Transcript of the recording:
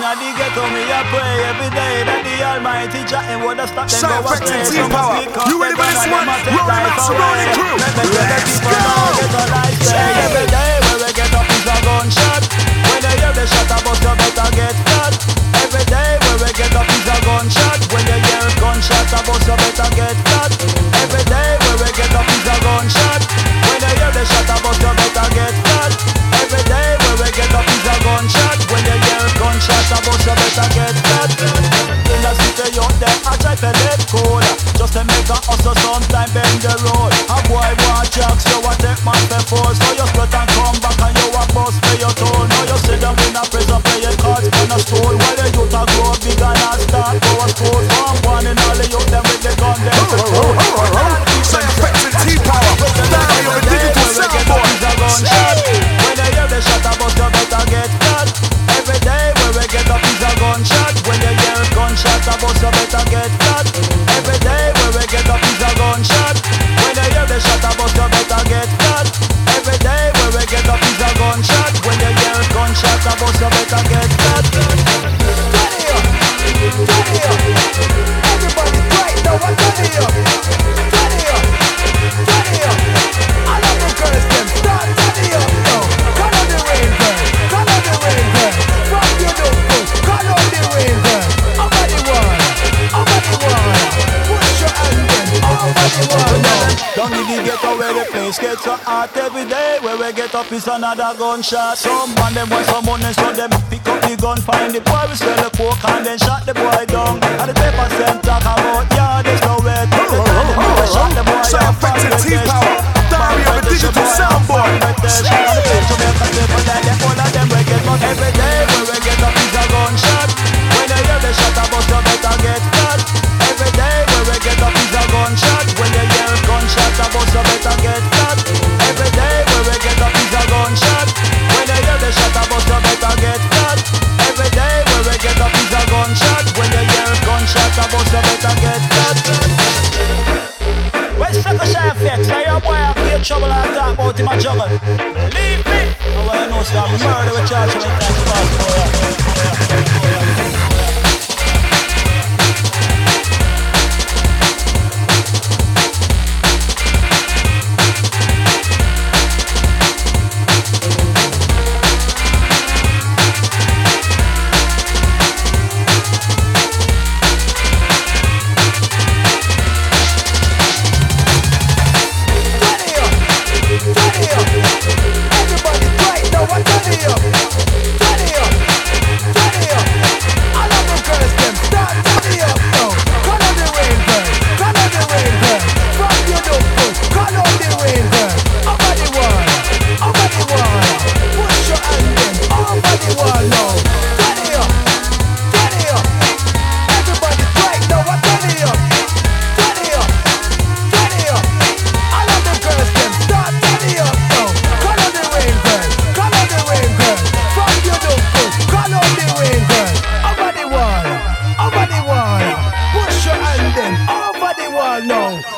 inna the ghetto, me a pray every day that the Almighty Jah him woulda stop them go astray. T-Power, you ready for this one? Rolling out surrounding crew. Let's go. Every day when we get up is a gunshot. When you hear the shot, I bust you better get flat. Every day when we get up is a gunshot. When you hear gunshot, I bust you better get flat. Every day when we get up is a gunshot. When you hear the shot, I bust you better get flat. Every day when we get up is a gunshot. When you hear gunshot, I bust you better get flat. In the city out there, I try to let cool. Just to make a hustle, sometime bend the road. A boy want jacks, you a take man for force. So you split and come back and you a bust pay your toll. Now you sit down in a prison playing cards on a stool. While the youth a grow big and a start go a school. So I'm one in all the youth them with the gun them to school. Say effective T-Power, down your digital sound boy. When you hear the shot, I bust you better get flat. Every day when we get up is a gunshot. When you hear gunshot, I bust you better get flat. Every day when we get up is a gunshot. When you hear the shot, I bust you better get flat. Every day when we get up is a gunshot. When you hear gunshot, I bust you better get flat. Everybody right now, I'm turning up. I love the girls, them start turning up now. Call on the rain girl, call on the rain girl. From your notebook, call on the rain girl. Over the wall, push your hand in, over the wall now. Down in the ghetto where the place gets so hot. Every day where we get up is another gunshot. Some man them want some money, so them pick up the gun. Find the boy, we sell the coke and then shot the boy down. And the paper sent talk about, yeah, there's no way. Take the time, them boy shot the boy. Say effective T-Power, diary of a digital soundboard. And the place to make a paper that they all of them we get. But every day where we get up is a gunshot. When you hear the shot, I bust you better get flat. Every day where we get up is a gunshot. When you hear gunshot, I bust you better get flat. Every day where we get up is a gunshot. When you hear the shot, I bust you better get flat. Every day where we get up is a gunshot. When you hear gunshot, I bust you better get flat. Where's the Shy FX? Now your boy have real trouble and talk about him a juggle. Leave me! Oh, well, I know, so I'm murder with charge of it. Everybody right now, I'm turning up. I love the girls, them start turning up now. Call on the rain girl, call on the rain girl. From your notebook, call on the rain girl. Over the wall, push your hand in, over the wall now. Turn it up. Everybody right now, I'm turning up. Turn it up. I love the girls, them start turning up now. Call on the rain girl, call on the rain girl. From your notebook, call on the rain girl. Over the wall, push your hand in, over the wall now.